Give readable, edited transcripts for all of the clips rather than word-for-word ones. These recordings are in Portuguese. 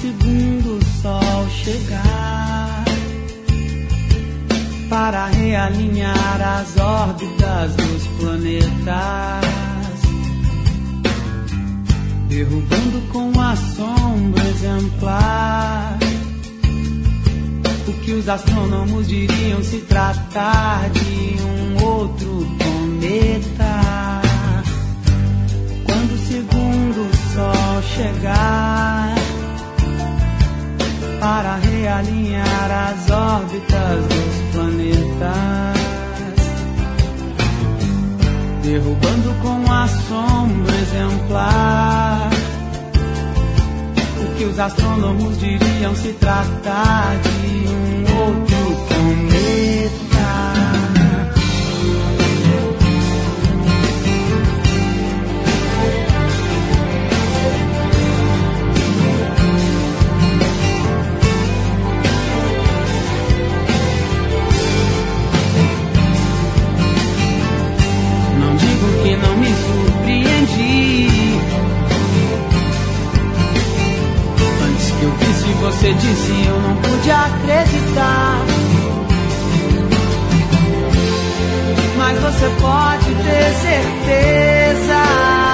segundo sol chegar para realinhar as órbitas dos planetas, derrubando com assombro exemplar o que os astrônomos diriam se tratar de um outro cometa. Quando o segundo sol chegar para realinhar as órbitas dos planetas, derrubando com assombro exemplar o que os astrônomos diriam se tratar de um outro cometa. Não digo que não me surpreendi. Antes que eu visse, você disse, eu não pude acreditar. Mas você pode ter certeza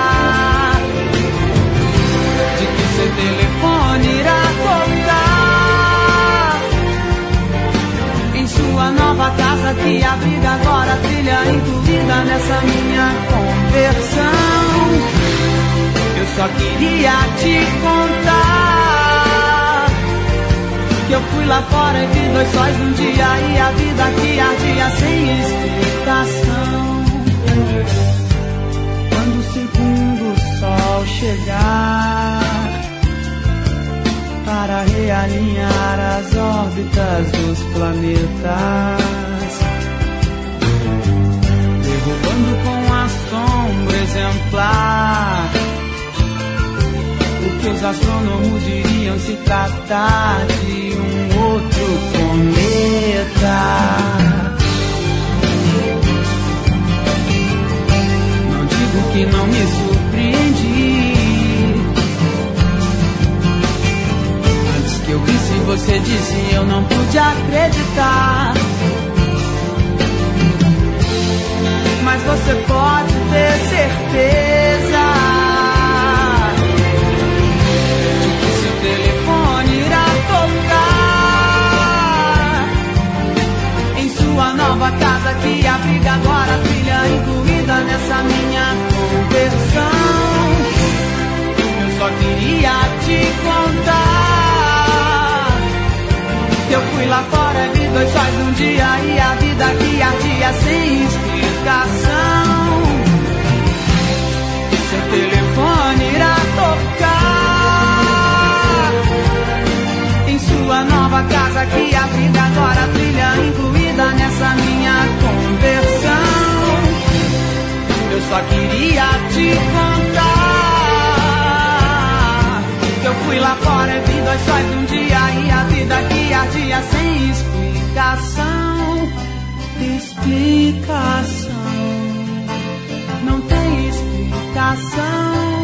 de que seu telefone irá tocar em sua nova casa que abriga agora a trilha incluída nessa minha conversão. Eu só queria te contar que eu fui lá fora e vi dois sóis num dia e a vida que ardia sem explicação. Quando o segundo sol chegar para realinhar as órbitas dos planetas, derrubando com assombro exemplar o que os astrônomos diriam se tratar de um outro cometa. Não digo que não me surpreendi. Antes que eu visse, você disse, eu não pude acreditar. Mas você pode ter certeza de que seu telefone irá tocar em sua nova casa que abriga agora a trilha incluída nessa minha conversão. Eu só queria te contar que eu fui lá fora e vi dois sóis num dia e a vida que ardia sem explicação. Seu telefone irá tocar em sua nova casa que abriga agora a trilha incluída nessa minha conversão. Eu só queria te contar que eu fui lá fora e vi dois sóis num dia e a vida que ardia sem explicação. Explicação, não tem explicação.